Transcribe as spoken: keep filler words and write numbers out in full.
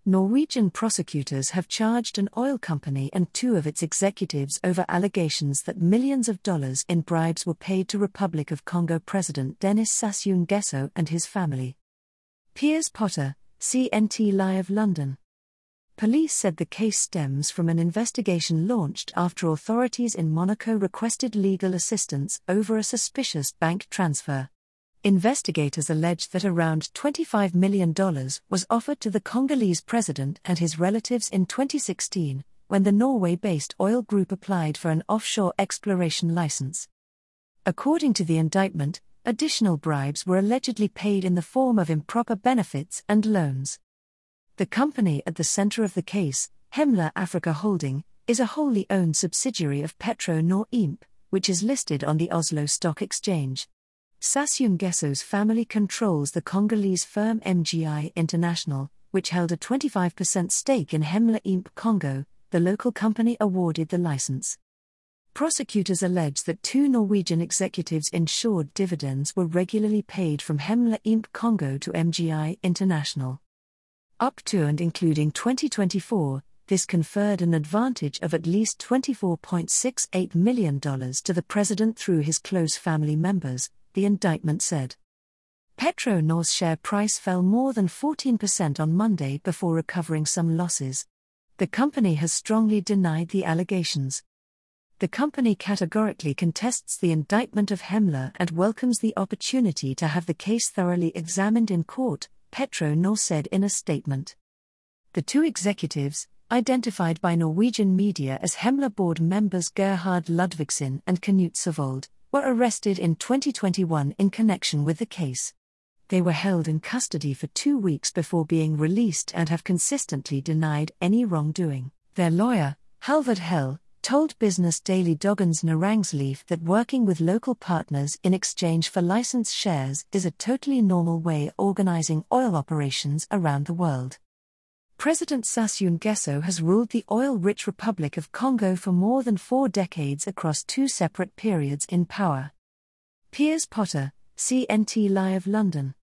Norwegian prosecutors have charged an oil company and two of its executives over allegations that millions of dollars in bribes were paid to Republic of Congo President Denis Sassou Nguesso and his family. Piers Potter, C N T Live London. Police said the case stems from an investigation launched after authorities in Monaco requested legal assistance over a suspicious bank transfer. Investigators alleged that around twenty-five million dollars was offered to the Congolese president and his relatives in twenty sixteen, when the Norway-based oil group applied for an offshore exploration license. According to the indictment, additional bribes were allegedly paid in the form of improper benefits and loans. The company at the center of the case, Hemla Africa Holding, is a wholly owned subsidiary of PetroNor E M P, which is listed on the Oslo Stock Exchange. Sassou Nguesso's family controls the Congolese firm M G I International, which held a twenty-five percent stake in Hemla E M P Congo, the local company awarded the license. Prosecutors allege that two Norwegian executives ensured dividends were regularly paid from Hemla E M P Congo to M G I International. Up to and including twenty twenty-four, this conferred an advantage of at least twenty-four point six eight million dollars to the president through his close family members, the indictment said. PetroNor's share price fell more than fourteen percent on Monday before recovering some losses. The company has strongly denied the allegations. The company categorically contests the indictment of Hemla and welcomes the opportunity to have the case thoroughly examined in court, PetroNor said in a statement. The two executives, identified by Norwegian media as Hemla board members Gerhard Ludvigsen and Knut Savold, were arrested in twenty twenty-one in connection with the case. They were held in custody for two weeks before being released and have consistently denied any wrongdoing. Their lawyer, Halvard Hell, told Business Daily Dagens Næringsliv that working with local partners in exchange for license shares is a totally normal way of organizing oil operations around the world. President Sassou Nguesso has ruled the oil-rich Republic of Congo for more than four decades across two separate periods in power. Piers Potter, C N T Live London.